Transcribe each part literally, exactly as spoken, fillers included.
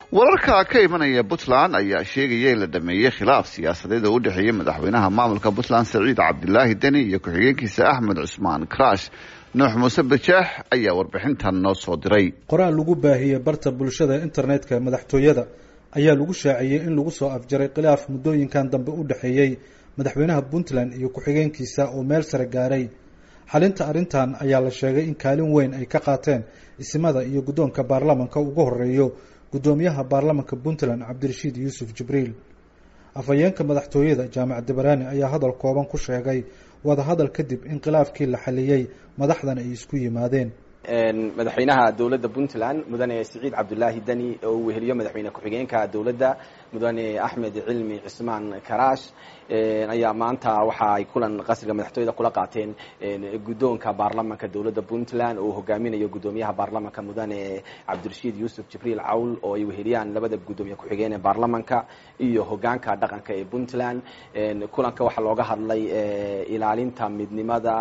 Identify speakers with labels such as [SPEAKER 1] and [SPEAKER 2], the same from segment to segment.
[SPEAKER 1] wararka ka imanaya Puntland ayaa sheegaya in la dhameeyay khilaaf siyaasadeed oo u dhaxeeyay madaxweynaha maamulka Puntland Saciid Cabdullaahi Deni iyo ku-xigeenkiisa Axmed Cusmaan Karash. Nuux Muuse Bajax ayaa warbixintan noo soo diray.
[SPEAKER 2] qoraal lagu baahiyay barta bulshada internetka madaxtooyada ayaa lagu shaaciyay in lagu soo afjaray khilaaf muddooyinkan dambe u dhaxeeyay madaxweynaha Puntland iyo ku-xigeenkiisa oo meel sare gaaray. xalinta arrintan ayaa la sheegay in kaalin weyn ay ka qaateen isimada iyo guddoonka baarlamaanka ugu horeeyo gudoomiyaha baarlamaanka Puntland Cabdirashiid Yuusuf Jibriil. afhayeenka madaxtooyada Jaamac Dabarani ayaa hadal kooban ku sheegay wada hadal kadib in khilaafkii la xaliyay madaxdan ay isku yimaadeen.
[SPEAKER 3] madaxweynaha dawladda Puntland mudane Saciid Cabdullaahi Deni oo uu weheliyo madaxweyne ku-xigeenka dawladda mudane Axmed Cilmi Cusmaan Karash ayaa maanta waxa ay kulan qasriga madaxtooyada kula qaateen guddoonka baarlamaanka dawladda Puntland oo hogaaminayo gudoomiyaha baarlamaanka mudane Cabdirashiid Yuusuf Jibriil Cawl oo ay weheliyaan labada gudoomiye ku-xigeen ee baarlamaanka iyo hogaanka dhaqanka ee Puntland. kulanka waxa looga hadlay ilaalinta midnimada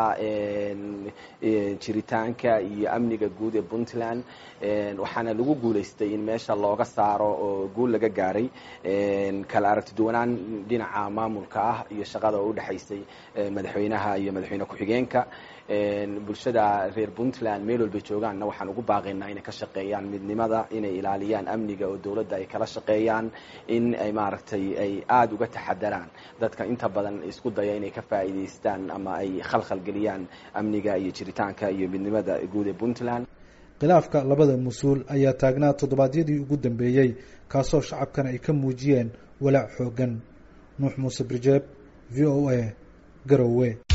[SPEAKER 3] jiritaanka iyo amniga guud ee Puntland waxaana lagu guuleystay in meesha looga saaro oo guul laga gaaray kala aragti duwanaan dhinaca maamulka ah iyo shaqada u dhaxaysay madaxweynaha iyo madaxweyne ku-xigeenka. bulshada reer Puntland meel walba joogaanna waxaan ugu baaqaynaa inay ka shaqeeyaan midnimada, inay ilaaliyaan amniga oo dawladda ay kala shaqeeyaan, in ay maaragtay ay aad uga taxadaraan dadka inta badan isku daya inay ka faa'iideystaan ama ay khalkhal geliyaan amniga iyo jiritaanka iyo midnimada guud ee Puntland.
[SPEAKER 2] khilaafka labada mas-uul ayaa taagnaa toddobaadyadii ugu dambeeyay kaasoo shacabkana ay ka muujiyeen walaac xoogan. Nuux Muuse Bajax, V O A, Garowe.